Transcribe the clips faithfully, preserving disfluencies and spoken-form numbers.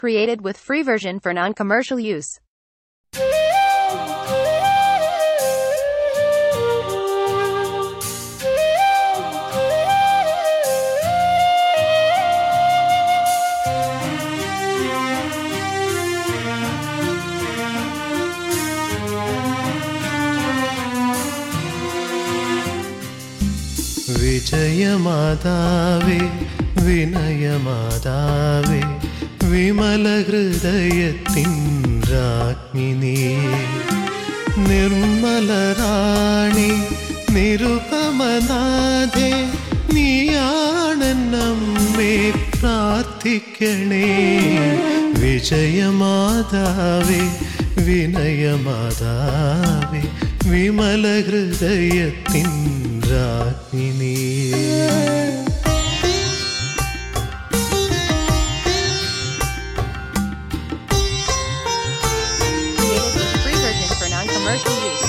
Created with free version for non-commercial use. വിജയമാതാവേ വിനയമാതാവേ വിമലഹൃദയത്തിൻ രാജ്ഞി നീ നിർമ്മലറാണി നിരുപമനാഥേ നീയാണെന്നമ്മേ പ്രാർത്ഥിക്കണേ വിജയമാതാവേ വിനയമാതാവേ വിമലഹൃദയത്തിൻ രാജ്ഞി നീ Commercial use.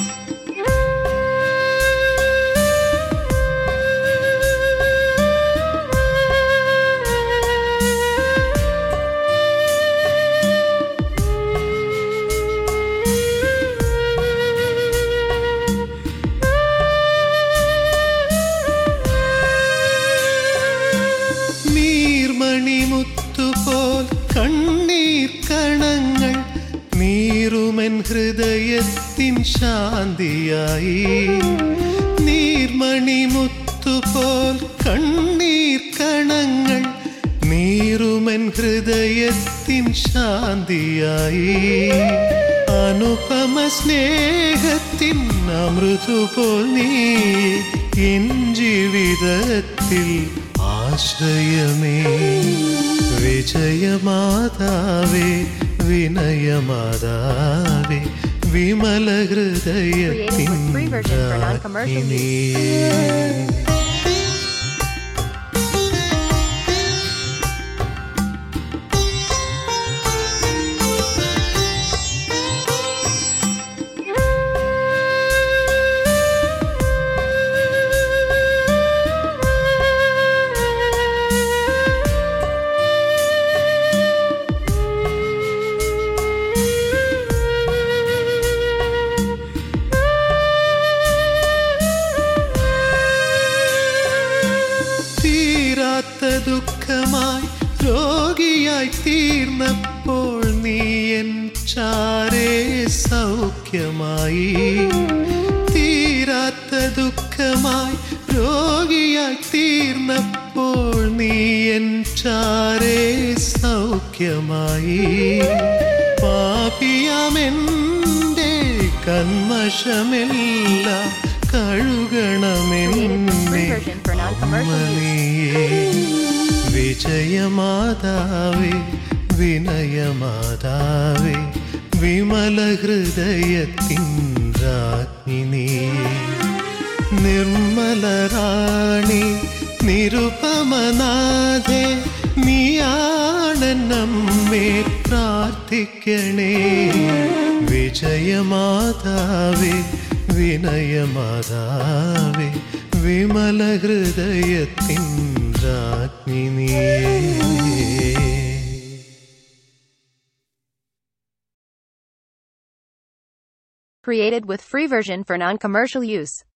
നീർമണിമുത്തുപോൽ കണ്ണീർ കണങ്ങൾ നീറുമെൻ ഹൃദയത്തിൻ ശാന്തിയായി നീർമണിമുത്തുപോൽ കണ്ണീർ കണങ്ങൾ നീറുമെൻ ഹൃദയത്തിൻ ശാന്തിയായി അനുപമ സ്നേഹത്തിൻ അമൃതുപോൽ നീ എൻ ജീവിതത്തിൽ ആശ്രയമേ വിജയമാതാവേ വിനയമാതാവേ വിമലഹൃദയത്തിൻ രാജ്ഞി നീ ദുഃഖമായി രോഗിയായി തീർന്നപ്പോൾ നീ എൻ ചാരേ സൗഖ്യമായി തീരാത്ത ദുഃഖമായി രോഗിയായി തീർന്നപ്പോൾ നീ എൻ ചാരേ സൗഖ്യമായി പാപിയാമെൻ്റെ കന്മഷമെല്ലാം കഴുകണമെന്നേ അമ്മനിയേ വിജയമാതാവേ വിനയമാതാവേ വിമലഹൃദയത്തിൻ രാജ്ഞി നീ നിർമ്മലറാണി നിരുപമനാഥേ നീയാണെന്നമ്മേ പ്രാർത്ഥിക്കണേ വിജയമാതാവേ വിനയമാതാവേ വിമലഹൃദയത്തിൻ രാജ്ഞി നീ Created with free version for non-commercial use.